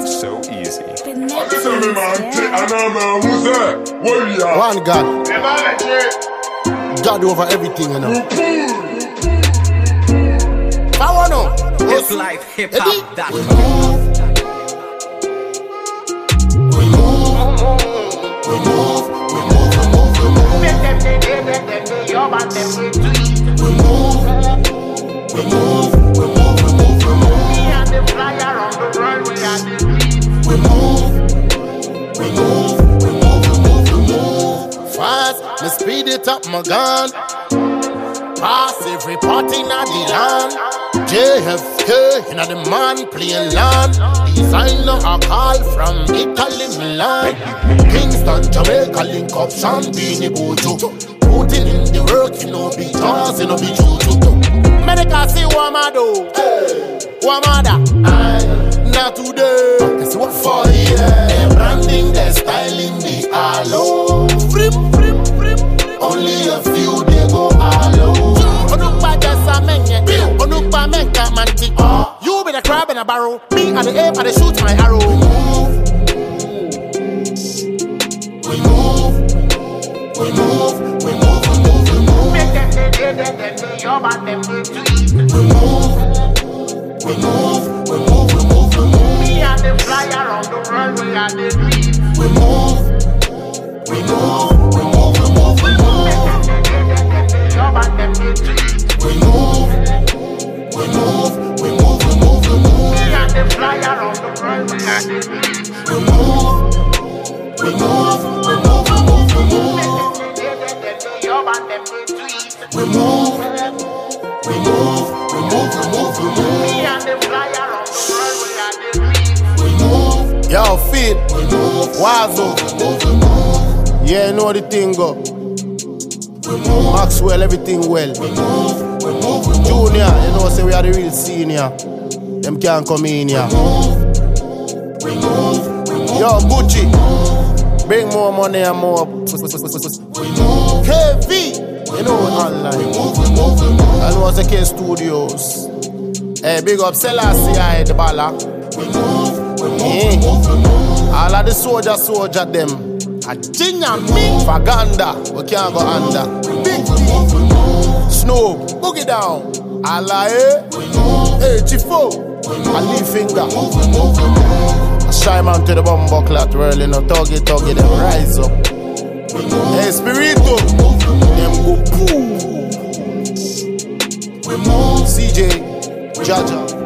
comes so easy. One God. God over everything, you know. Power no. It's life, hip-hop, that Fast, me speed it up, my gun. Pass every party in the land. JFK in the man playing land. Designer a call from Italy, Milan. Kingston, Jamaica, link up, Sean Beanie Bojo. Putting in the work, you know, be jazz, you know, be juju. Medical see what I do. What I do? Not today. Cause what for you? They're branding, they're styling the halo. Only a few they go halo. You be the crab in a barrel. Me and the ape and the shoot my arrow. We move. Make them say your bad them we move. Me and the fly around the world, we are the dream. We move. Your bad them we move. Me and the fly around the world, we are the dream. We move. Your bad them we move. Me and the fly around the world, we are the dream. We move. Yo, fit. Wazo. Yeah, you know the thing go. Maxwell, everything well. Junior, you know, say we are the real senior. Them can't come in here. Yo, Gucci, bring more money and more. KV, you know, online. And was the K Studios. Hey, big up Selassie, I the balla. All of the soldier them. A ginger me Faganda, we can't go under. Big Snow, boogie down. Alaye, hey Chifo, a leaf finger. A shy man to the bumbo clat, whirling no tuggy, them rise up. Hey Spirito, them go poo. CJ, Jaja.